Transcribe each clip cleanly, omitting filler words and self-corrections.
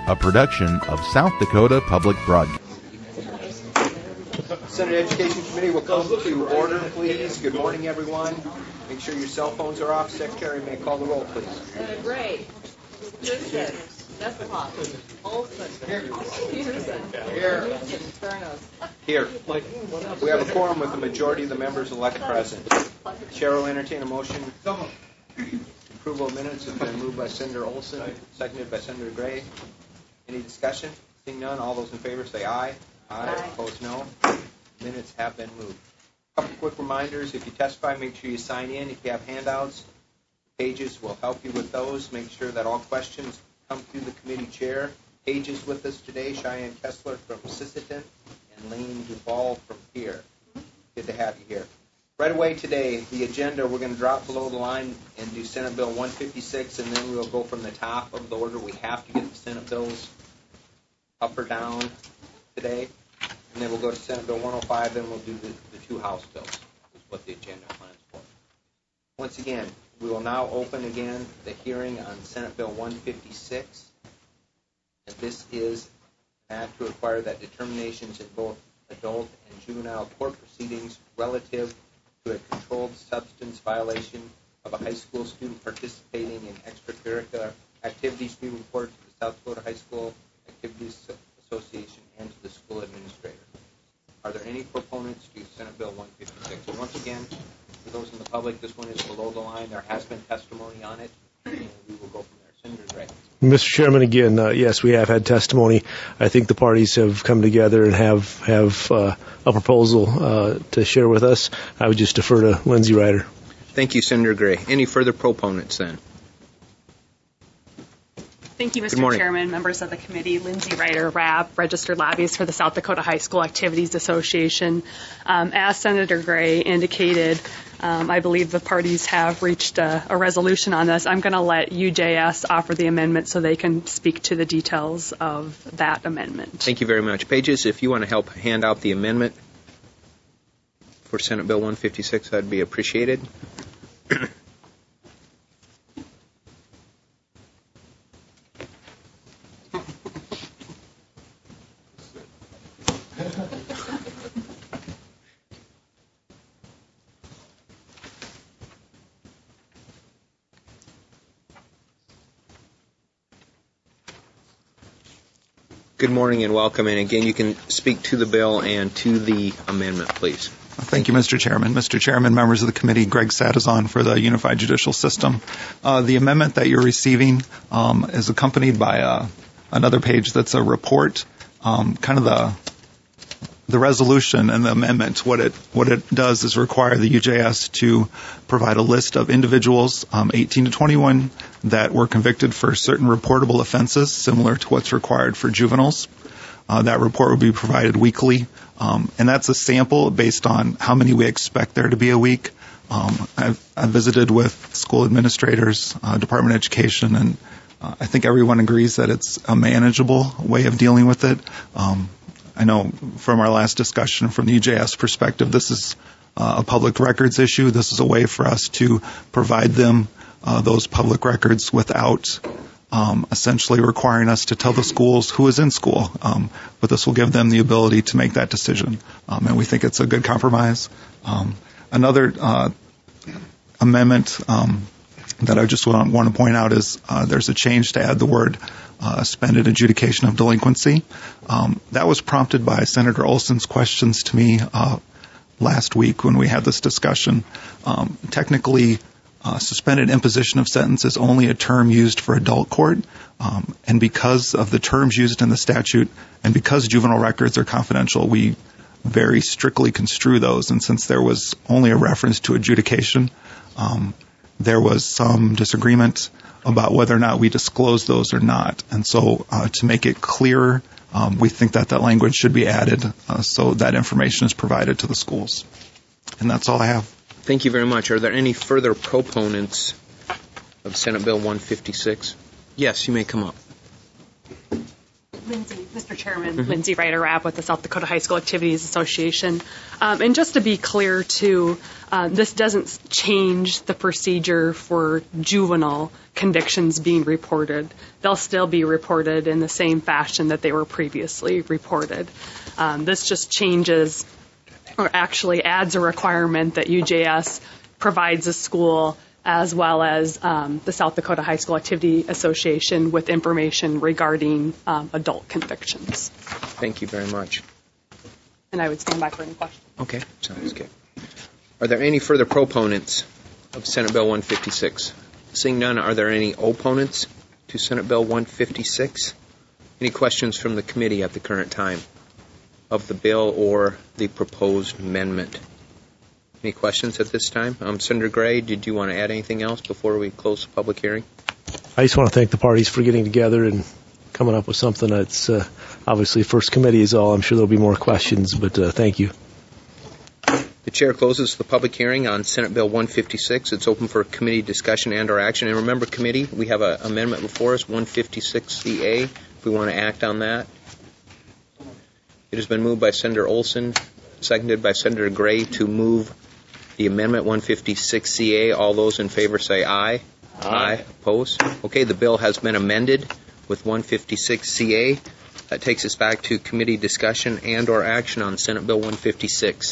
a production of South Dakota Public Broadcasting. Senate Education Committee will come to order, please. Good morning, everyone. Make sure your cell phones are off. Secretary may call the roll, please. Senator Gray. Peterson. Nesthoff. Olson. Peterson. Here. Newton. Cernos. Here. We have a quorum with the majority of the members elect present. Chair will entertain a motion. Approval of minutes has been moved by Senator Olson, seconded by Senator Gray. Any discussion? Seeing none, all those in favor say aye. Aye. Opposed, no. Minutes have been moved. A couple quick reminders. If you testify, make sure you sign in. If you have handouts, Pages will help you with those. Make sure that all questions come through the committee chair. Pages with us today, Cheyenne Kessler from Sisseton and Lane Duval from here. Good to have you here. Right away today, the agenda, we're going to drop below the line and do Senate Bill 156, and then we'll go from the top of the order. We have to get the Senate bills up or down today, and then we'll go to Senate Bill 105, then we'll do the two House bills, is what the agenda plans for. Once again, we will now open again the hearing on Senate Bill 156, and this is an act to require that determinations in both adult and juvenile court proceedings relative to a controlled substance violation of a high school student participating in extracurricular activities be reported to the South Dakota High School Activities Association and to the school administrator. Are there any proponents to Senate Bill 156? And once again, for those in the public, this one is below the line. There has been testimony on it, and we will go from there. Senator Gray. Mr. Chairman, again, yes, we have had testimony. I think the parties have come together and have a proposal to share with us. I would just defer to Lindsay Ryder. Thank you, Senator Gray. Any further proponents then? Thank you, Mr. Chairman, members of the committee. Lindsay Ryder, RAB, registered lobbyist for the South Dakota High School Activities Association. As Senator Gray indicated, I believe the parties have reached a resolution on this. I'm going to let UJS offer the amendment so they can speak to the details of that amendment. Thank you very much. Pages, if you want to help hand out the amendment for Senate Bill 156, that'd be appreciated. Good morning and welcome. And again, you can speak to the bill and to the amendment, please. Thank you, Mr. Chairman. Mr. Chairman, members of the committee, Greg Satizon for the Unified Judicial System. The amendment that you're receiving is accompanied by another page that's a report, kind of the resolution and the amendment. What it does is require the UJS to provide a list of individuals 18 to 21 that were convicted for certain reportable offenses, similar to what's required for juveniles. That report will be provided weekly, and that's a sample based on how many we expect there to be a week. I've visited with school administrators, Department of Education, and I think everyone agrees that it's a manageable way of dealing with it. I know from our last discussion from the UJS perspective, this is a public records issue. This is a way for us to provide them those public records without essentially requiring us to tell the schools who is in school. But this will give them the ability to make that decision. And we think it's a good compromise. Another amendment that I just want to point out is there's a change to add the word suspended adjudication of delinquency. That was prompted by Senator Olson's questions to me last week when we had this discussion. Technically, suspended imposition of sentence is only a term used for adult court, and because of the terms used in the statute and because juvenile records are confidential, we very strictly construe those. And since there was only a reference to adjudication, there was some disagreement about whether or not we disclose those or not. And so to make it clearer, we think that language should be added so that information is provided to the schools. And that's all I have. Thank you very much. Are there any further proponents of Senate Bill 156? Yes, you may come up. Mr. Chairman, Lindsay Ryder-Rapp with the South Dakota High School Activities Association. And just to be clear, too, this doesn't change the procedure for juvenile convictions being reported. They'll still be reported in the same fashion that they were previously reported. This just changes, or actually adds a requirement that UJS provides a school as well as the South Dakota High School Activity Association with information regarding adult convictions. Thank you very much. And I would stand by for any questions. Okay, sounds good. Are there any further proponents of Senate Bill 156? Seeing none, are there any opponents to Senate Bill 156? Any questions from the committee at the current time of the bill or the proposed amendment? Any questions at this time? Senator Gray, did you want to add anything else before we close the public hearing? I just want to thank the parties for getting together and coming up with something that's obviously first committee is all. I'm sure there'll be more questions, but thank you. The chair closes the public hearing on Senate Bill 156. It's open for committee discussion and or action. And remember, committee, we have an amendment before us, 156CA, if we want to act on that. It has been moved by Senator Olson, seconded by Senator Gray to move the amendment 156CA. All those in favor say aye. Aye. Opposed? Okay, the bill has been amended with 156CA. That takes us back to committee discussion and or action on Senate Bill 156.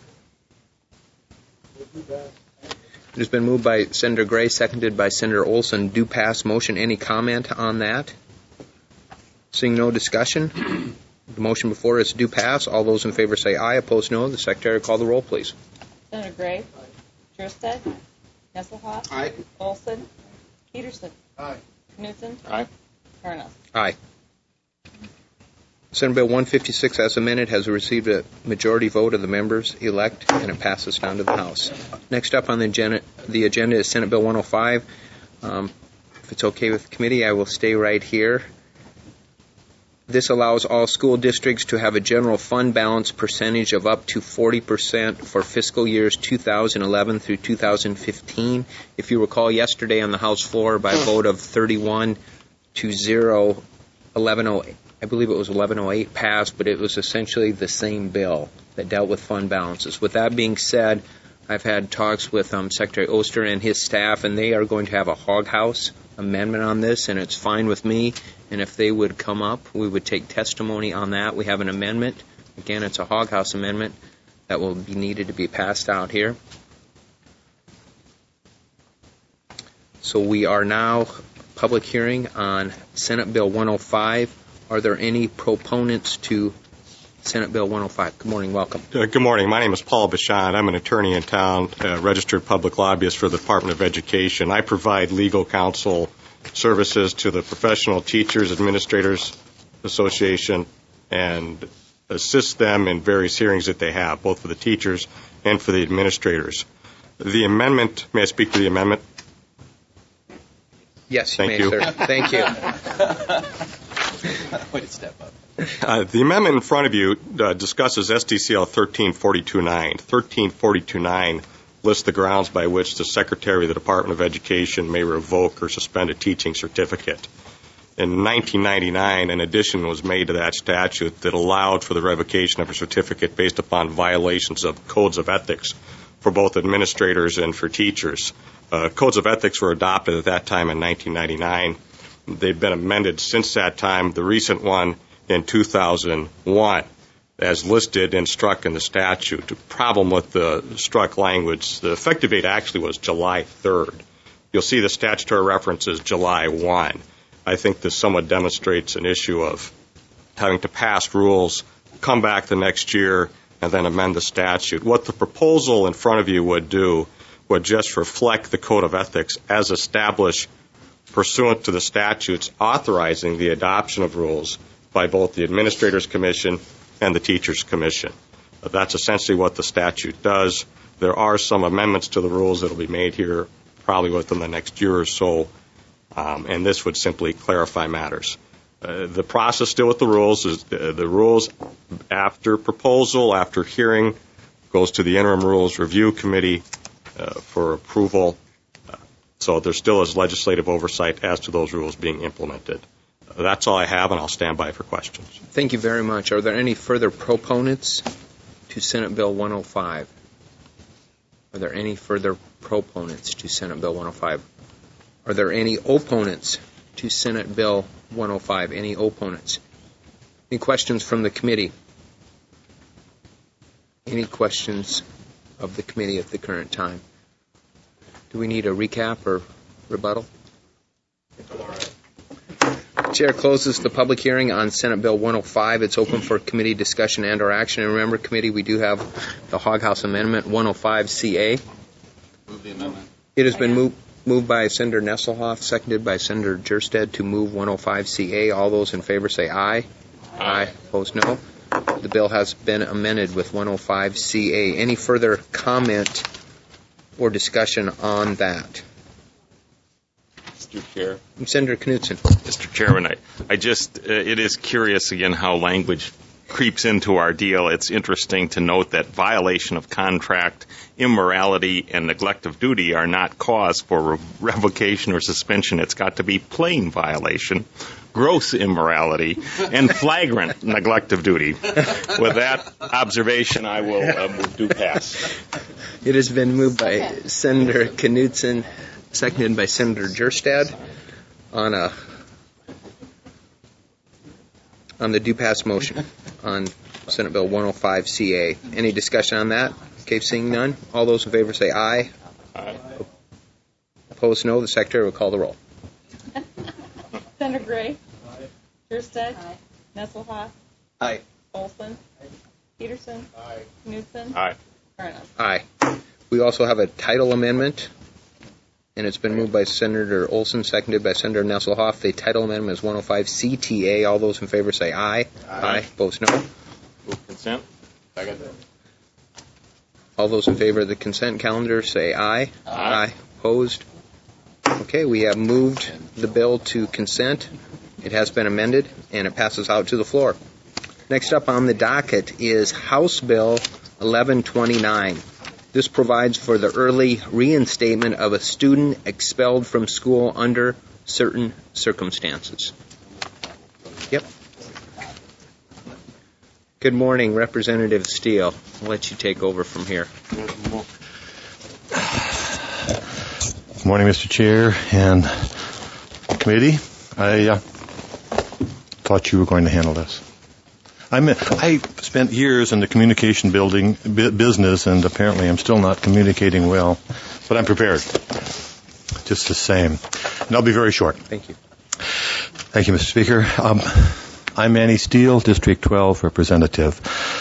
It has been moved by Senator Gray, seconded by Senator Olson. Do pass motion. Any comment on that? Seeing no discussion, the motion before us do pass. All those in favor say aye. Opposed, no. The Secretary call the roll, please. Senator Gray. Jurstad. Nesselhoff. Aye. Olson. Peterson. Aye. Knutson. Aye. Turnos. Aye. Senate Bill 156 as amended has received a majority vote of the members elect, and it passes down to the House. Next up on the agenda is Senate Bill 105. If it's okay with the committee, I will stay right here. This allows all school districts to have a general fund balance percentage of up to 40% for fiscal years 2011 through 2015. If you recall, yesterday on the House floor, by a vote of 31-0, 1108. I believe it was 1108 passed, but it was essentially the same bill that dealt with fund balances. With that being said, I've had talks with Secretary Oster and his staff, and they are going to have a hog house amendment on this, and it's fine with me. And if they would come up, we would take testimony on that. We have an amendment. Again, it's a hog house amendment that will be needed to be passed out here. So we are now public hearing on Senate Bill 105. Are there any proponents to Senate Bill 105? Good morning. Welcome. Good morning. My name is Paul Bichon. I'm an attorney in town, registered public lobbyist for the Department of Education. I provide legal counsel services to the Professional Teachers Administrators Association and assist them in various hearings that they have, both for the teachers and for the administrators. The amendment, may I speak to the amendment? Yes, Thank you. sir. Thank you. Way to step up. The amendment in front of you discusses SDCL 13429. 13429 lists the grounds by which the Secretary of the Department of Education may revoke or suspend a teaching certificate. In 1999, an addition was made to that statute that allowed for the revocation of a certificate based upon violations of codes of ethics for both administrators and for teachers. Codes of ethics were adopted at that time in 1999. They've been amended since that time. The recent one in 2001, as listed and struck in the statute. The problem with the struck language, the effective date actually was July 3rd. You'll see the statutory reference is July 1. I think this somewhat demonstrates an issue of having to pass rules, come back the next year, and then amend the statute. What the proposal in front of you would do would just reflect the Code of Ethics as established pursuant to the statutes authorizing the adoption of rules by both the Administrators Commission and the Teachers Commission. That's essentially what the statute does. There are some amendments to the rules that will be made here probably within the next year or so, and this would simply clarify matters. The process still with the rules is the rules after proposal, after hearing, goes to the Interim Rules Review Committee for approval. So there still is legislative oversight as to those rules being implemented. That's all I have, and I'll stand by for questions. Thank you very much. Are there any further proponents to Senate Bill 105? Are there any further proponents to Senate Bill 105? Are there any opponents to Senate Bill 105? Any opponents? Any questions from the committee? Any questions of the committee at the current time? Do we need a recap or rebuttal? Chair closes the public hearing on Senate Bill 105. It's open for committee discussion and or action. And remember, committee, we do have the Hog House Amendment 105CA. Move the amendment. It has been moved by Senator Nesselhoff, seconded by Senator Jerstead to move 105CA. All those in favor say aye. Aye. Opposed, no. The bill has been amended with 105CA. Any further comment or discussion on that? Mr. Chair. Senator Knudsen. Mr. Chairman, I just, it is curious again how language creeps into our deal. It's interesting to note that violation of contract, immorality, and neglect of duty are not cause for revocation or suspension. It's got to be plain violation, gross immorality, and flagrant neglect of duty. With that observation, I will do pass. It has been moved by Senator Knudsen, seconded by Senator Jerstad on the do pass motion on Senate Bill 105CA. Any discussion on that? Okay, seeing none. All those in favor say aye. Aye. Opposed, no. The Secretary will call the roll. Senator Gray. Aye. Jerstead. Aye. Nesselhoff. Aye. Olson. Aye. Peterson. Aye. Knudsen. Aye. Arnold. Aye. We also have a title amendment, and it's been moved by Senator Olson, seconded by Senator Nesselhoff. The title amendment is 105CTA. All those in favor say aye. Aye. Opposed, no. Move consent. Second. All those in favor of the consent calendar say aye. Aye. Opposed? Okay, we have moved the bill to consent. It has been amended, and it passes out to the floor. Next up on the docket is House Bill 1129. This provides for the early reinstatement of a student expelled from school under certain circumstances. Yep. Good morning, Representative Steele. I'll let you take over from here. Good morning, Mr. Chair and committee. I thought you were going to handle this. I spent years in the communication building business, and apparently I'm still not communicating well, but I'm prepared, just the same. And I'll be very short. Thank you. Thank you, Mr. Speaker. I'm Manny Steele, District 12 representative.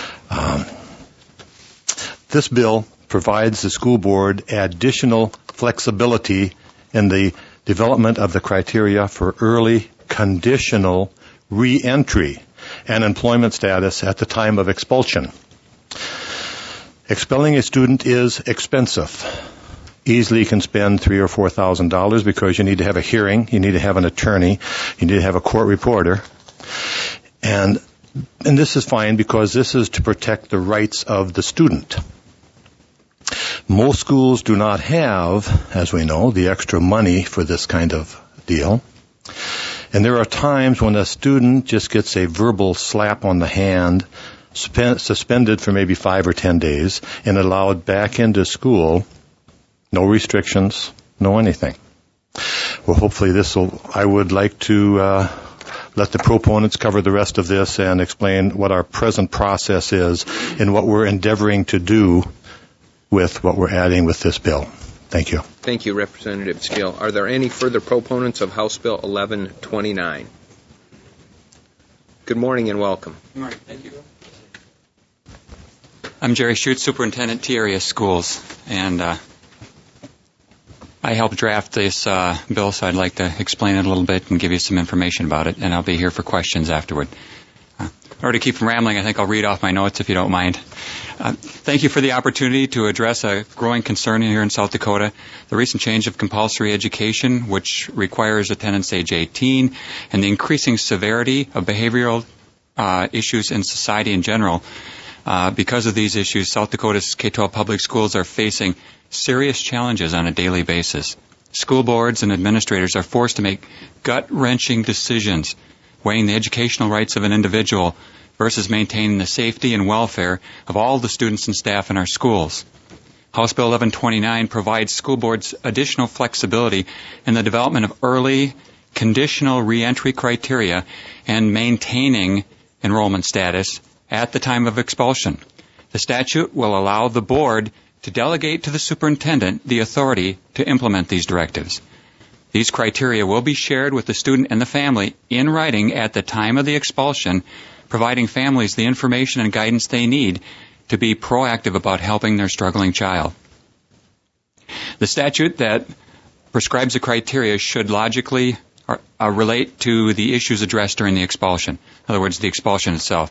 This bill provides the school board additional flexibility in the development of the criteria for early conditional re-entry and employment status at the time of expulsion. Expelling a student is expensive. Easily can spend $3,000 or $4,000 because you need to have a hearing, you need to have an attorney, you need to have a court reporter. And this is fine because this is to protect the rights of the student. Most schools do not have, as we know, the extra money for this kind of deal. And there are times when a student just gets a verbal slap on the hand, suspended for maybe 5 or 10 days, and allowed back into school, no restrictions, no anything. Well, hopefully I would like to let the proponents cover the rest of this and explain what our present process is and what we're endeavoring to do with what we're adding with this bill. Thank you. Thank you, Representative Steele. Are there any further proponents of House Bill 1129? Good morning and welcome. Good morning. Thank you. I'm Jerry Schutz, Superintendent, T-Area Schools, and I helped draft this bill, so I'd like to explain it a little bit and give you some information about it, and I'll be here for questions afterward. In order to keep from rambling, I think I'll read off my notes if you don't mind. Thank you for the opportunity to address a growing concern here in South Dakota, the recent change of compulsory education, which requires attendance age 18, and the increasing severity of behavioral issues in society in general. Because of these issues, South Dakota's K-12 public schools are facing serious challenges on a daily basis. School boards and administrators are forced to make gut-wrenching decisions weighing the educational rights of an individual versus maintaining the safety and welfare of all the students and staff in our schools. House Bill 1129 provides school boards additional flexibility in the development of early conditional reentry criteria and maintaining enrollment status at the time of expulsion. The statute will allow the board to delegate to the superintendent the authority to implement these directives. These criteria will be shared with the student and the family in writing at the time of the expulsion, providing families the information and guidance they need to be proactive about helping their struggling child. The statute that prescribes the criteria should logically relate to the issues addressed during the expulsion. In other words, the expulsion itself.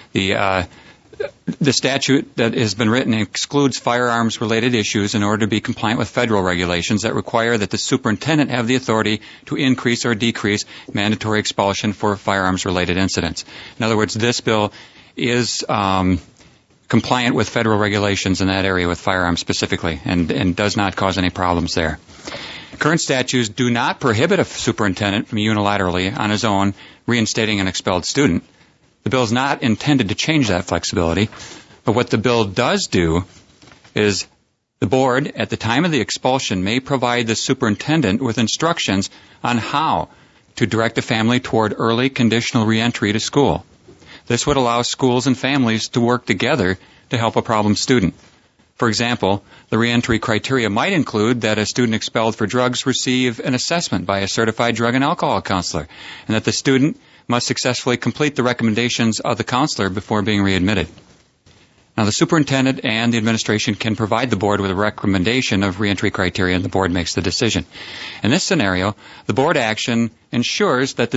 The statute that has been written excludes firearms-related issues in order to be compliant with federal regulations that require that the superintendent have the authority to increase or decrease mandatory expulsion for firearms-related incidents. In other words, this bill is compliant with federal regulations in that area with firearms specifically and does not cause any problems there. Current statutes do not prohibit a superintendent from unilaterally, on his own, reinstating an expelled student. The bill is not intended to change that flexibility, but what the bill does do is the board, at the time of the expulsion, may provide the superintendent with instructions on how to direct a family toward early conditional reentry to school. This would allow schools and families to work together to help a problem student. For example, the reentry criteria might include that a student expelled for drugs receive an assessment by a certified drug and alcohol counselor, and that the student must successfully complete the recommendations of the counselor before being readmitted. Now, the superintendent and the administration can provide the board with a recommendation of reentry criteria, and the board makes the decision. In this scenario, the board action ensures that the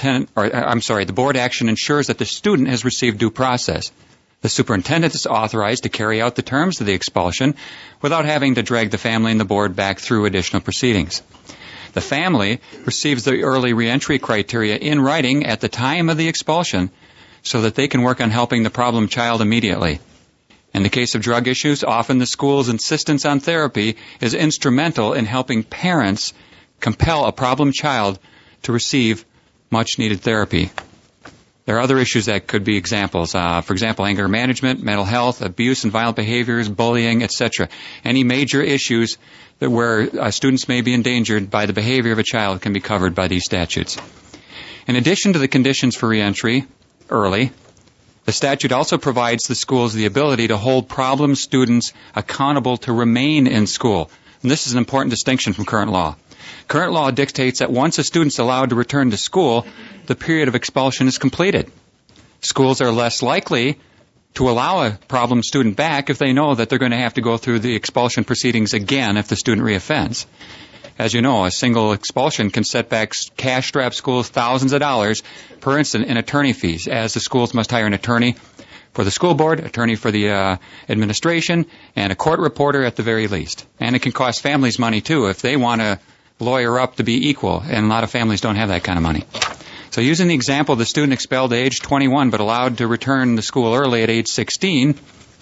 student has received due process. The superintendent is authorized to carry out the terms of the expulsion without having to drag the family and the board back through additional proceedings. The family receives the early reentry criteria in writing at the time of the expulsion so that they can work on helping the problem child immediately. In the case of drug issues, often the school's insistence on therapy is instrumental in helping parents compel a problem child to receive much-needed therapy. There are other issues that could be examples. For example, anger management, mental health, abuse and violent behaviors, bullying, etc. Any major issues where students may be endangered by the behavior of a child can be covered by these statutes. In addition to the conditions for reentry early, the statute also provides the schools the ability to hold problem students accountable to remain in school. And this is an important distinction from current law. Current law dictates that once a student is allowed to return to school, the period of expulsion is completed. Schools are less likely to allow a problem student back if they know that they're going to have to go through the expulsion proceedings again if the student reoffends. As you know, a single expulsion can set back cash-strapped schools thousands of dollars per incident in attorney fees, as the schools must hire an attorney for the school board, attorney for the administration, and a court reporter at the very least. And it can cost families money, too, if they want to lawyer up to be equal, and a lot of families don't have that kind of money. So using the example of the student expelled at age 21 but allowed to return to school early at age 16,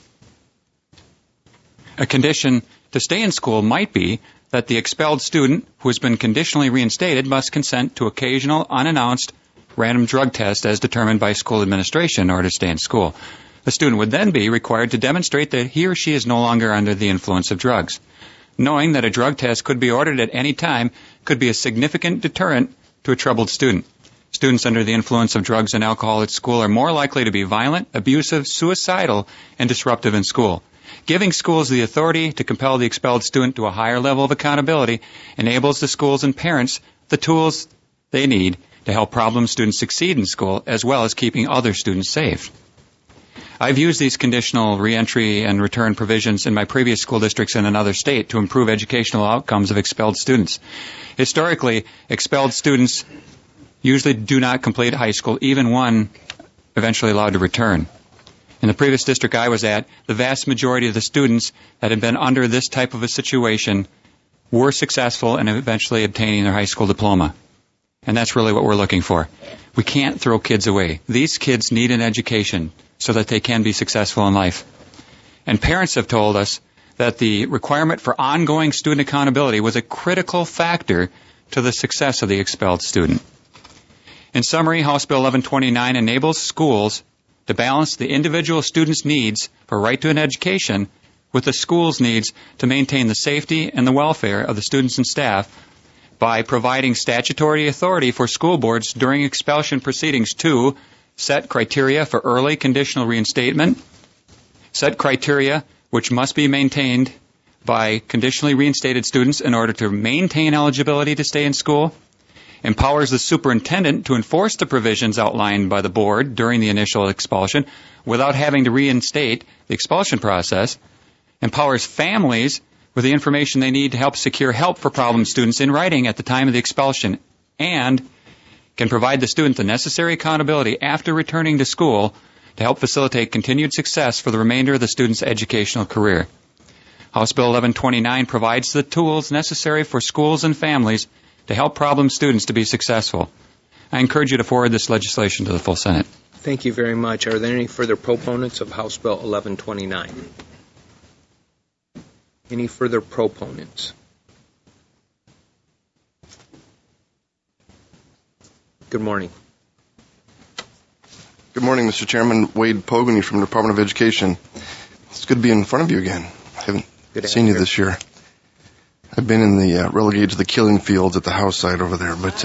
a condition to stay in school might be that the expelled student who has been conditionally reinstated must consent to occasional, unannounced, random drug tests as determined by school administration in order to stay in school. The student would then be required to demonstrate that he or she is no longer under the influence of drugs. Knowing that a drug test could be ordered at any time could be a significant deterrent to a troubled student. Students under the influence of drugs and alcohol at school are more likely to be violent, abusive, suicidal, and disruptive in school. Giving schools the authority to compel the expelled student to a higher level of accountability enables the schools and parents the tools they need to help problem students succeed in school, as well as keeping other students safe. I've used these conditional reentry and return provisions in my previous school districts in another state to improve educational outcomes of expelled students. Historically, expelled students usually do not complete high school, even one eventually allowed to return. In the previous district I was at, the vast majority of the students that had been under this type of a situation were successful in eventually obtaining their high school diploma. And that's really what we're looking for. We can't throw kids away. These kids need an education so that they can be successful in life. And parents have told us that the requirement for ongoing student accountability was a critical factor to the success of the expelled student. In summary, House Bill 1129 enables schools to balance the individual student's needs for right to an education with the school's needs to maintain the safety and the welfare of the students and staff by providing statutory authority for school boards during expulsion proceedings to set criteria for early conditional reinstatement, set criteria which must be maintained by conditionally reinstated students in order to maintain eligibility to stay in school, empowers the superintendent to enforce the provisions outlined by the board during the initial expulsion without having to reinstate the expulsion process, empowers families with the information they need to help secure help for problem students in writing at the time of the expulsion, and can provide the student the necessary accountability after returning to school to help facilitate continued success for the remainder of the student's educational career. House Bill 1129 provides the tools necessary for schools and families to help problem students to be successful. I encourage you to forward this legislation to the full Senate. Thank you very much. Are there any further proponents of House Bill 1129? Any further proponents? Good morning. Good morning, Mr. Chairman. Wade Pogany from the Department of Education. It's good to be in front of you again. I haven't seen you this year. I've been in the relegated to the killing fields at the House side over there. But,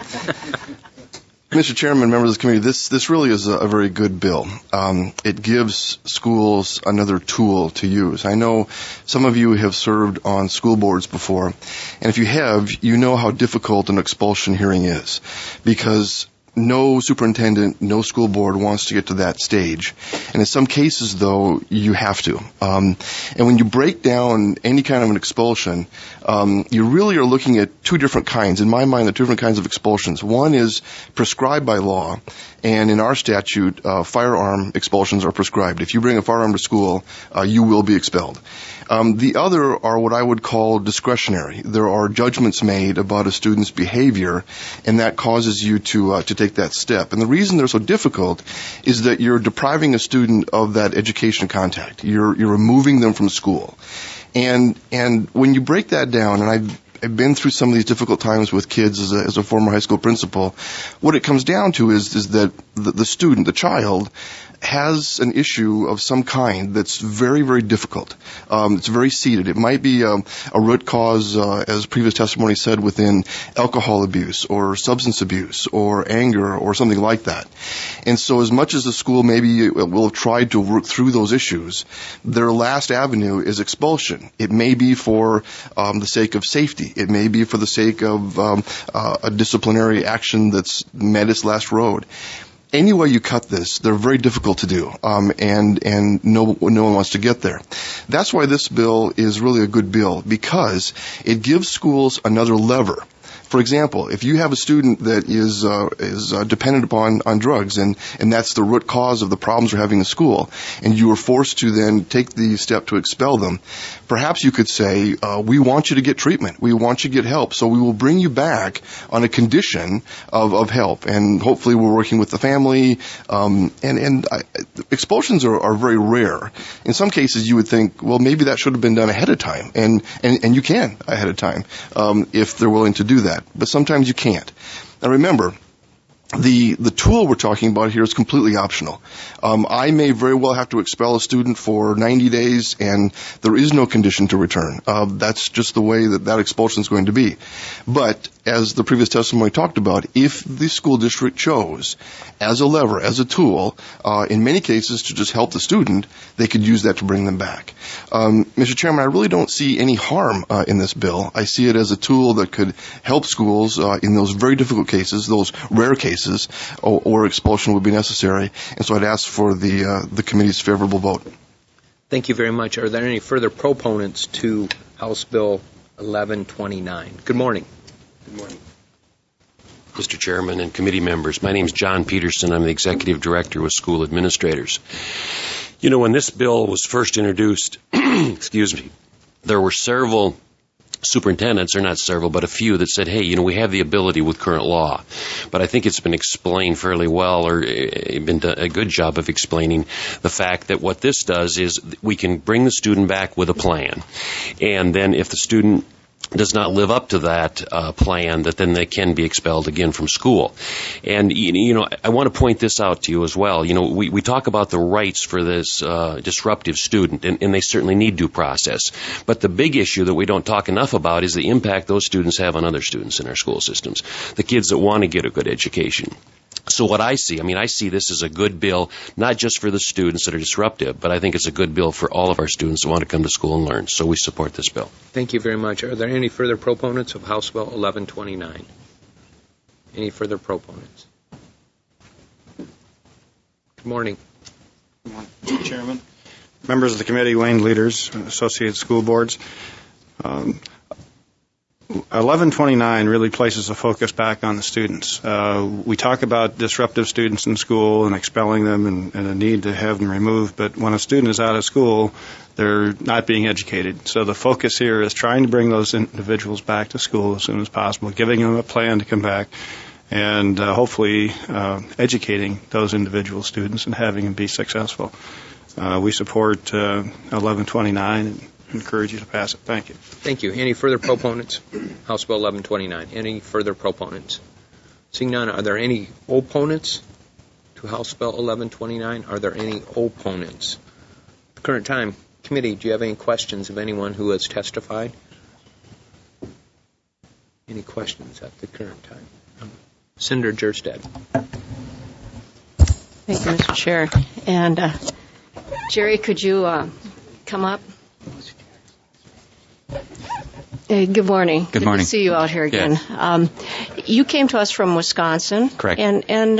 Mr. Chairman, members of the committee, this really is a very good bill. It gives schools another tool to use. I know some of you have served on school boards before, and if you have, you know how difficult an expulsion hearing is, because no superintendent, no school board wants to get to that stage. And in some cases, though, you have to. And when you break down any kind of an expulsion, you really are looking at two different kinds. In my mind, the two different kinds of expulsions. One is prescribed by law, and in our statute, firearm expulsions are prescribed. If you bring a firearm to school, you will be expelled. The other are what I would call discretionary. There are judgments made about a student's behavior, and that causes you to take that step. And the reason they're so difficult is that you're depriving a student of that education contact. You're removing them from school. And when you break that down, and I've been through some of these difficult times with kids as a former high school principal, what it comes down to is that the student, the child, has an issue of some kind that's very, very difficult. It's very seated. It might be a root cause, as previous testimony said, within alcohol abuse or substance abuse or anger or something like that. And so as much as the school maybe will have tried to work through those issues, their last avenue is expulsion. It may be for the sake of safety. It may be for the sake of a disciplinary action that's met its last road. Any way you cut this, they're very difficult to do, and no one wants to get there. That's why this bill is really a good bill, because it gives schools another lever. For example, if you have a student that is dependent on drugs, and that's the root cause of the problems we're having in school, and you are forced to then take the step to expel them, perhaps you could say, we want you to get treatment. We want you to get help. So we will bring you back on a condition of help. And hopefully we're working with the family. Expulsions are very rare. In some cases you would think, well, maybe that should have been done ahead of time. And you can ahead of time if they're willing to do that. But sometimes you can't. Now remember, the tool we're talking about here is completely optional. I may very well have to expel a student for 90 days, and there is no condition to return. That's just the way that expulsion is going to be. But as the previous testimony talked about, if the school district chose as a lever, as a tool, in many cases to just help the student, they could use that to bring them back. Mr. Chairman, I really don't see any harm in this bill. I see it as a tool that could help schools in those very difficult cases, those rare cases, or expulsion would be necessary. And so I'd ask for the committee's favorable vote. Thank you very much. Are there any further proponents to House Bill 1129? Good morning. Good morning, Mr. Chairman and committee members. My name is John Peterson. I'm the Executive Director with School Administrators. You know, when this bill was first introduced, there were several superintendents, or not several, but a few that said, hey, we have the ability with current law. But I think it's been explained fairly well, or been done a good job of explaining the fact that what this does is we can bring the student back with a plan. And then if the student does not live up to that plan, that then they can be expelled again from school. And, I want to point this out to you as well. We talk about the rights for this disruptive student, and they certainly need due process. But the big issue that we don't talk enough about is the impact those students have on other students in our school systems, the kids that want to get a good education. So what I see this as a good bill, not just for the students that are disruptive, but I think it's a good bill for all of our students that want to come to school and learn. So we support this bill. Thank you very much. Are there any further proponents of House Bill 1129? Any further proponents? Good morning. Good morning, Mr. Chairman, members of the committee, Wayne leaders, associated school boards. 1129 really places the focus back on the students. We talk about disruptive students in school and expelling them and a need to have them removed, but when a student is out of school, they're not being educated. So the focus here is trying to bring those individuals back to school as soon as possible, giving them a plan to come back, and hopefully educating those individual students and having them be successful. We support 1129 and encourage you to pass it. Thank you. Thank you. Any further proponents? House Bill 1129. Any further proponents? Seeing none, are there any opponents to House Bill 1129? Are there any opponents? At the current time, committee, do you have any questions of anyone who has testified? Any questions at the current time? Senator Jerstad. Thank you, Mr. Chair. And Jerry, could you come up? Good morning. Good morning. Good to see you out here again. Yeah. You came to us from Wisconsin. Correct. And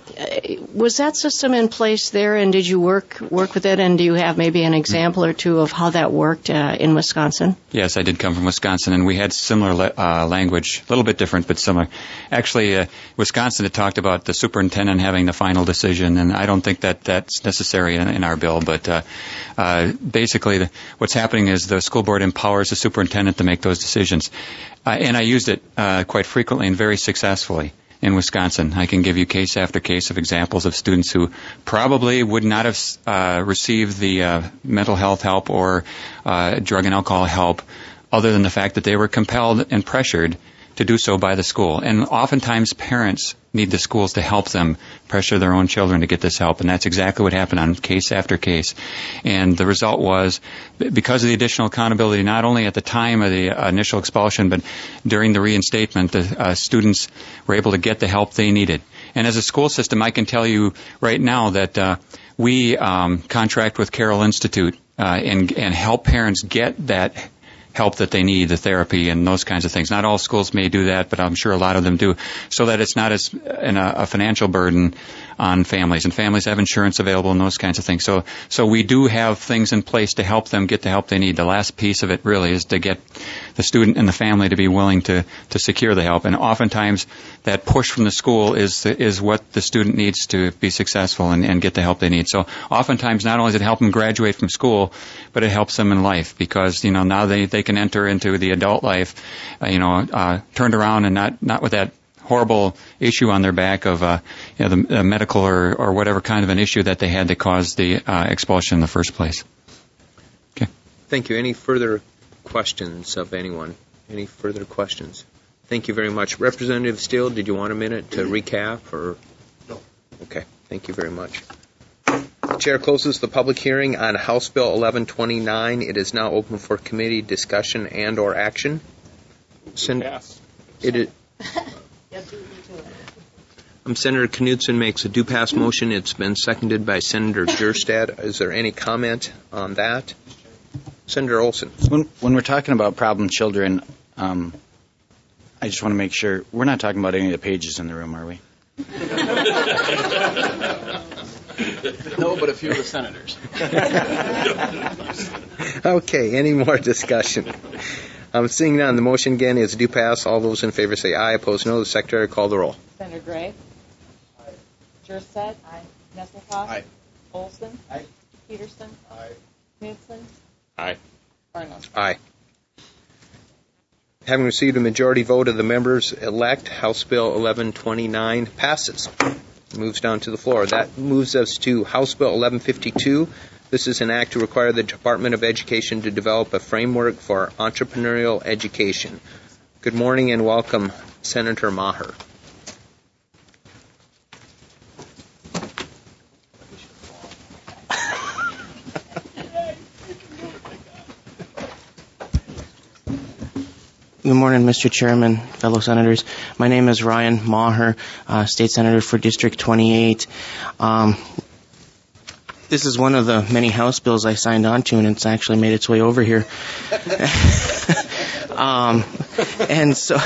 was that system in place there, and did you work with it, and do you have maybe an example or two of how that worked in Wisconsin? Yes, I did come from Wisconsin, and we had similar language, a little bit different, but similar. Actually, Wisconsin had talked about the superintendent having the final decision, and I don't think that that's necessary in our bill, but basically what's happening is the school board empowers the superintendent to make those decisions. And I used it quite frequently and very successfully in Wisconsin. I can give you case after case of examples of students who probably would not have received the mental health help or drug and alcohol help other than the fact that they were compelled and pressured to do so by the school. And oftentimes parents need the schools to help them pressure their own children to get this help. And that's exactly what happened on case after case. And the result was, because of the additional accountability, not only at the time of the initial expulsion, but during the reinstatement, the students were able to get the help they needed. And as a school system, I can tell you right now that we contract with Carroll Institute and help parents get that help that they need, the therapy and those kinds of things. Not all schools may do that, but I'm sure a lot of them do, so that it's not as a financial burden on families. And families have insurance available and those kinds of things. So we do have things in place to help them get the help they need. The last piece of it really is to get the student and the family to be willing to secure the help. And oftentimes that push from the school is what the student needs to be successful and get the help they need. So oftentimes not only does it help them graduate from school, but it helps them in life, because now they can enter into the adult life, turned around and not with that horrible issue on their back of the medical or whatever kind of an issue that they had that caused the expulsion in the first place. Okay. Thank you. Any further questions of anyone? Any further questions? Thank you very much. Representative Steele, did you want a minute to recap? Or no. Okay. Thank you very much. The chair closes the public hearing on House Bill 1129. It is now open for committee discussion and or action. Yes. Senator Knudsen makes a do-pass motion. It's been seconded by Senator Jerstad. Is there any comment on that? Senator Olson. When we're talking about problem children, I just want to make sure we're not talking about any of the pages in the room, are we? No, but a few of the senators. Okay, any more discussion? Seeing none, the motion again is do pass. All those in favor say aye. Opposed, no. The Secretary call the roll. Senator Gray? Aye. Jerstad? Aye. Nesselhoff? Aye. Olson? Aye. Peterson? Aye. Knudsen? Aye. Arnold? Aye. Having received a majority vote of the members elect, House Bill 1129 passes. Moves down to the floor. That moves us to House Bill 1152, This is an act to require the Department of Education to develop a framework for entrepreneurial education. Good morning and welcome, Senator Maher. Good morning, Mr. Chairman, fellow senators. My name is Ryan Maher, State Senator for District 28. This is one of the many House bills I signed on to, and it's actually made its way over here. And so,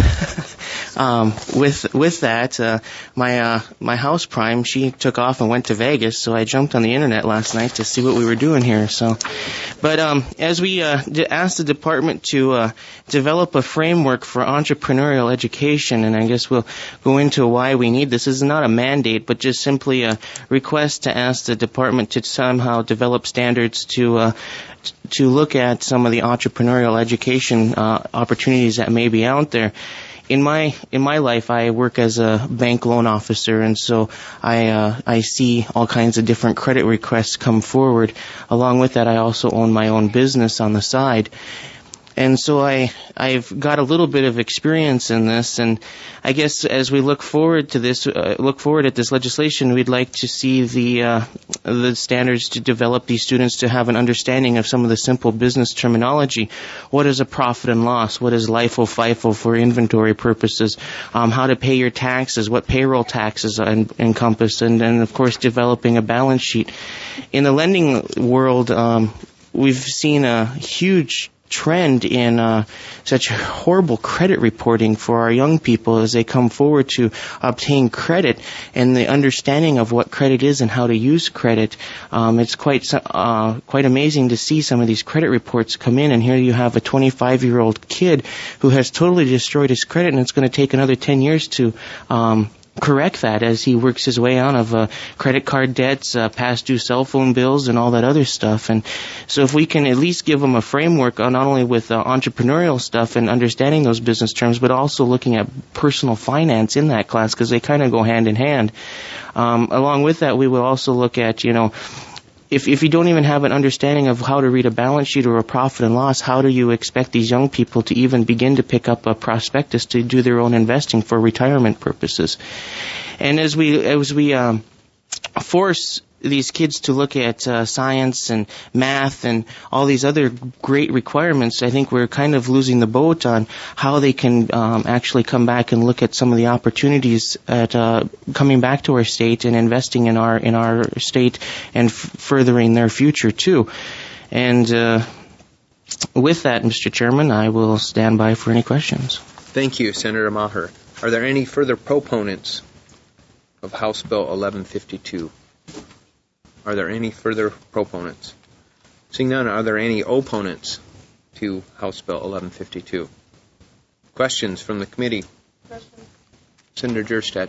with that, my house prime, she took off and went to Vegas, so I jumped on the internet last night to see what we were doing here. But as we asked the department to develop a framework for entrepreneurial education, and I guess we'll go into why we need this. This is not a mandate, but just simply a request to ask the department to somehow develop standards to look at some of the entrepreneurial education opportunities that may be out there. In my life, I work as a bank loan officer, and so I see all kinds of different credit requests come forward. Along with that, I also own my own business on the side. And so I've got a little bit of experience in this, and I guess as we look forward at this legislation, we'd like to see the standards to develop these students to have an understanding of some of the simple business terminology. What is a profit and loss? What is LIFO, FIFO for inventory purposes? How to pay your taxes? What payroll taxes encompass? And of course, developing a balance sheet. In the lending world, we've seen a huge trend in such horrible credit reporting for our young people as they come forward to obtain credit, and the understanding of what credit is and how to use credit. It's quite amazing to see some of these credit reports come in, and here you have a 25-year-old kid who has totally destroyed his credit, and it's going to take another 10 years to correct that as he works his way out of credit card debts, past due cell phone bills, and all that other stuff. And so if we can at least give them a framework not only with entrepreneurial stuff and understanding those business terms, but also looking at personal finance in that class, because they kind of go hand in hand. Along with that, we will also look at, if you don't even have an understanding of how to read a balance sheet or a profit and loss, how do you expect these young people to even begin to pick up a prospectus to do their own investing for retirement purposes? And as we force these kids to look at science and math and all these other great requirements, I think we're kind of losing the boat on how they can actually come back and look at some of the opportunities at coming back to our state and investing in our state and furthering their future too. And with that, Mr. Chairman, I will stand by for any questions. Thank you, Senator Maher. Are there any further proponents of House Bill 1152? Are there any further proponents? Seeing none, are there any opponents to House Bill 1152? Questions from the committee? Questions. Senator Jerstedt.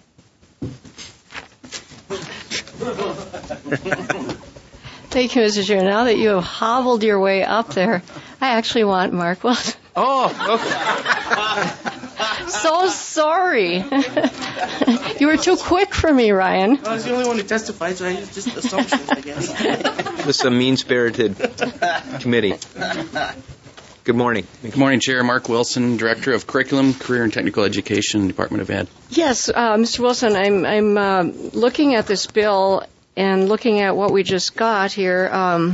Thank you, Mr. Chair. Now that you have hobbled your way up there, I actually want Mark Wilson. Oh, okay. So sorry. You were too quick for me, Ryan. I was the only one who testified, so I used just assumptions, I guess. This is a mean-spirited committee. Good morning. Good morning, Chair. Mark Wilson, Director of Curriculum, Career and Technical Education, Department of Ed. Yes, Mr. Wilson, I'm looking at this bill and looking at what we just got here.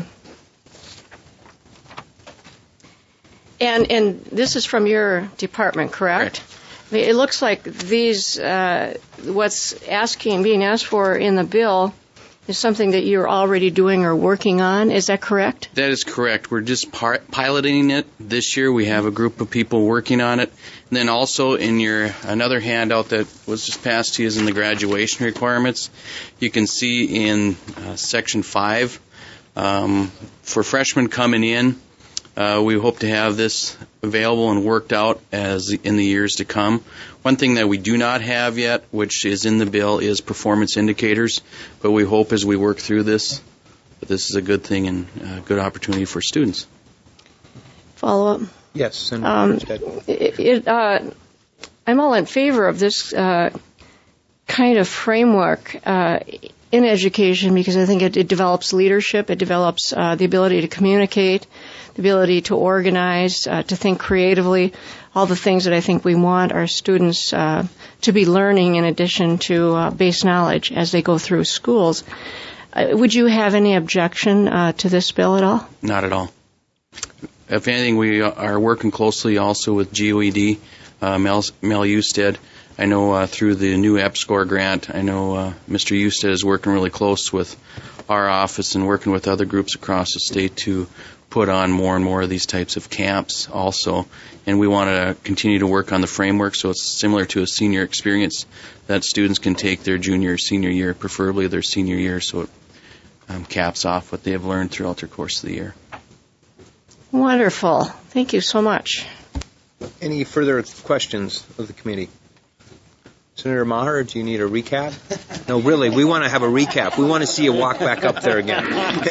And this is from your department, correct? It looks like these, what's being asked for in the bill is something that you're already doing or working on. Is that correct? That is correct. We're just piloting it this year. We have a group of people working on it. And then also in another handout that was just passed to you is in the graduation requirements. You can see in Section 5, for freshmen coming in, we hope to have this available and worked out in the years to come. One thing that we do not have yet, which is in the bill, is performance indicators. But we hope as we work through this, that this is a good thing and a good opportunity for students. Follow up? Yes, Senator. I'm all in favor of this kind of framework. in education because I think it develops leadership, it develops the ability to communicate, the ability to organize, to think creatively, all the things that I think we want our students to be learning in addition to base knowledge as they go through schools. Would you have any objection to this bill at all? Not at all. If anything, we are working closely also with GOED, Mel Usted. I know through the new EPSCoR grant, I know Mr. Usted is working really close with our office and working with other groups across the state to put on more and more of these types of camps also. And we want to continue to work on the framework so it's similar to a senior experience that students can take their junior or senior year, preferably their senior year, so it caps off what they have learned throughout their course of the year. Wonderful. Thank you so much. Any further questions of the committee? Senator Maher, do you need a recap? No, really, we want to have a recap. We want to see you walk back up there again.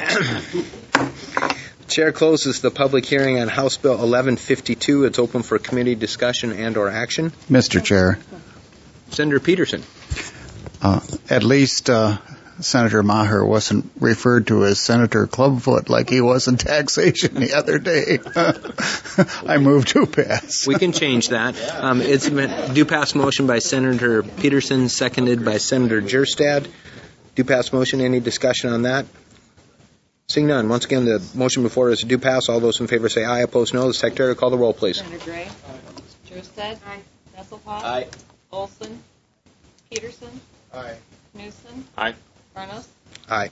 Chair closes the public hearing on House Bill 1152. It's open for committee discussion and or action. Mr. Chair. Senator Peterson. At least Senator Maher wasn't referred to as Senator Clubfoot like he was in taxation the other day. I move to pass. We can change that. It's been do pass motion by Senator Peterson, seconded by Senator Jerstad. Do pass motion. Any discussion on that? Seeing none. Once again, the motion before us is do pass. All those in favor say aye. Opposed, no. The Secretary will call the roll, please. Senator Gray. Jerstad. Aye. Nesselhoff. Aye. Olson. Peterson. Aye. Knudsen. Aye. Farnos. Aye.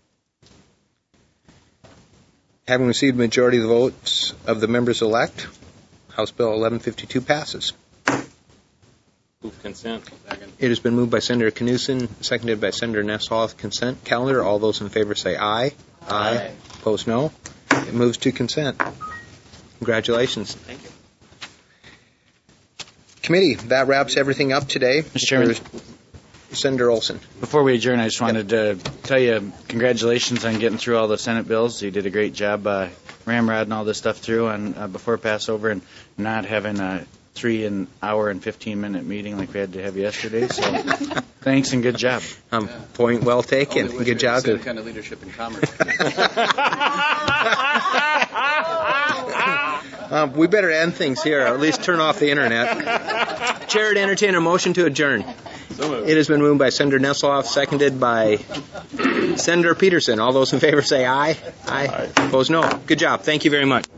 Having received majority of the votes of the members elect, House Bill 1152 passes. Move consent. Second. It has been moved by Senator Knudsen, seconded by Senator Nesselhoff. Consent calendar. All those in favor say aye. Aye. Opposed, no. It moves to consent. Congratulations. Thank you. Committee, that wraps everything up today. Mr. Chairman. Senator Olson. Before we adjourn, I just wanted to tell you congratulations on getting through all the Senate bills. You did a great job ramrodding all this stuff through and before Passover and not having a 3 hour and 15-minute meeting like we had to have yesterday. So thanks and good job. Point well taken. Good job. Same kind of leadership in commerce. We better end things here, or at least turn off the internet. Chair would entertain a motion to adjourn. It has been moved by Senator Nesselhoff, seconded by Senator Peterson. All those in favor say aye. Aye. Opposed, no. Good job. Thank you very much.